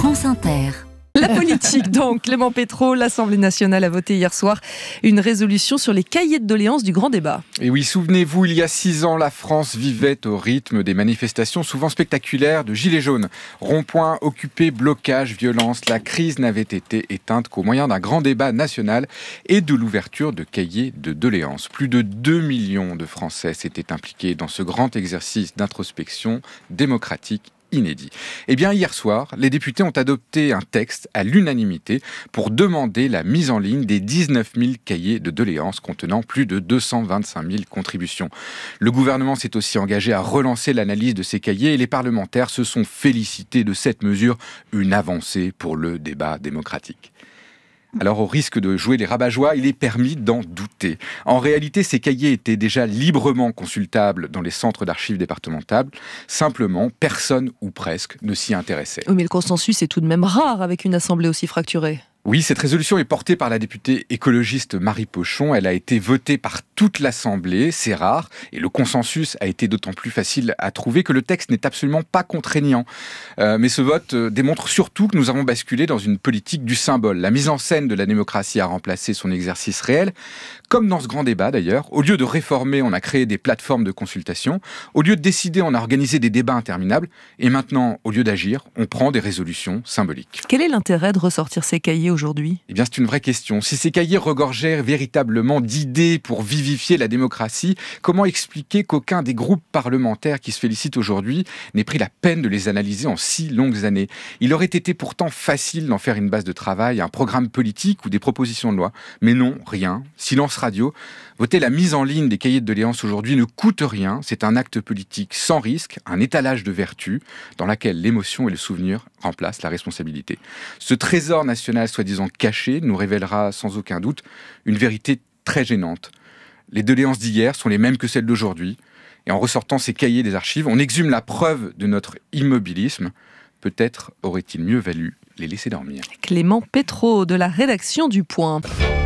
France Inter. La politique donc, Clément Pétro, l'Assemblée nationale a voté hier soir une résolution sur les cahiers de doléances du grand débat. Et oui, souvenez-vous, il y a 6 ans, la France vivait au rythme des manifestations souvent spectaculaires de gilets jaunes. Ronds-points occupés, blocages, violences, la crise n'avait été éteinte qu'au moyen d'un grand débat national et de l'ouverture de cahiers de doléances. Plus de 2 millions de Français s'étaient impliqués dans ce grand exercice d'introspection démocratique inédit. Eh bien, hier soir, les députés ont adopté un texte à l'unanimité pour demander la mise en ligne des 19 000 cahiers de doléances contenant plus de 225 000 contributions. Le gouvernement s'est aussi engagé à relancer l'analyse de ces cahiers et les parlementaires se sont félicités de cette mesure, une avancée pour le débat démocratique. Alors, au risque de jouer les rabat-joie, il est permis d'en douter. En réalité, ces cahiers étaient déjà librement consultables dans les centres d'archives départementales. Simplement, personne ou presque ne s'y intéressait. Oui, mais le consensus est tout de même rare avec une assemblée aussi fracturée. Oui, cette résolution est portée par la députée écologiste Marie Pochon. Elle a été votée par toute l'Assemblée, c'est rare. Et le consensus a été d'autant plus facile à trouver que le texte n'est absolument pas contraignant. Mais ce vote démontre surtout que nous avons basculé dans une politique du symbole. La mise en scène de la démocratie a remplacé son exercice réel. Comme dans ce grand débat d'ailleurs, au lieu de réformer, on a créé des plateformes de consultation. Au lieu de décider, on a organisé des débats interminables. Et maintenant, au lieu d'agir, on prend des résolutions symboliques. Quel est l'intérêt de ressortir ces cahiers aujourd'hui ? Eh bien, c'est une vraie question. Si ces cahiers regorgeaient véritablement d'idées pour vivifier la démocratie, comment expliquer qu'aucun des groupes parlementaires qui se félicitent aujourd'hui n'ait pris la peine de les analyser en si longues années ? Il aurait été pourtant facile d'en faire une base de travail, un programme politique ou des propositions de loi. Mais non, rien. Silence radio. Voter la mise en ligne des cahiers de doléances aujourd'hui ne coûte rien. C'est un acte politique sans risque, un étalage de vertu dans laquelle l'émotion et le souvenir remplacent la responsabilité. Ce trésor national soi-disant caché nous révélera sans aucun doute une vérité très gênante. Les doléances d'hier sont les mêmes que celles d'aujourd'hui. Et en ressortant ces cahiers des archives, on exhume la preuve de notre immobilisme. Peut-être aurait-il mieux valu les laisser dormir. Clément Pétro de la rédaction du Point.